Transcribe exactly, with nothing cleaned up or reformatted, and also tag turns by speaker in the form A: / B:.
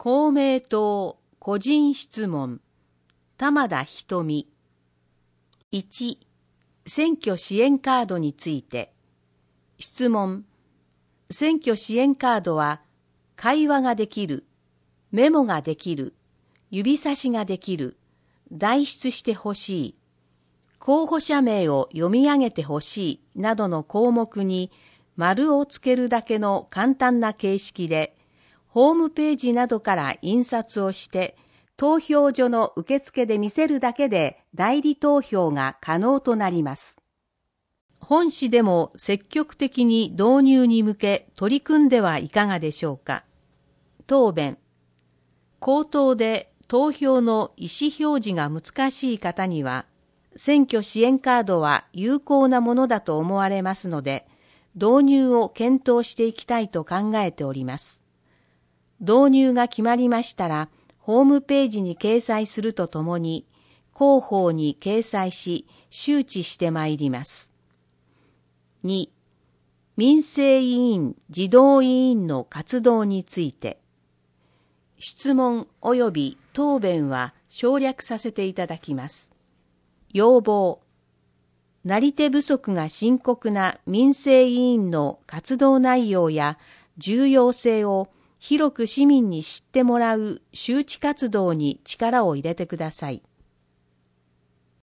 A: 公明党個人質問玉田瞳。いち、選挙支援カードについて。質問。選挙支援カードは会話ができる、メモができる、指差しができる、代筆してほしい、候補者名を読み上げてほしいなどの項目に丸をつけるだけの簡単な形式で、ホームページなどから印刷をして、投票所の受付で見せるだけで代理投票が可能となります。本市でも積極的に導入に向け取り組んではいかがでしょうか。答弁。口頭で投票の意思表示が難しい方には、選挙支援カードは有効なものだと思われますので、導入を検討していきたいと考えております。導入が決まりましたら、ホームページに掲載するとともに、広報に掲載し、周知してまいります。に、民政委員児童委員の活動について、質問及び答弁は省略させていただきます。要望。なり手不足が深刻な民政委員の活動内容や重要性を広く市民に知ってもらう周知活動に力を入れてください。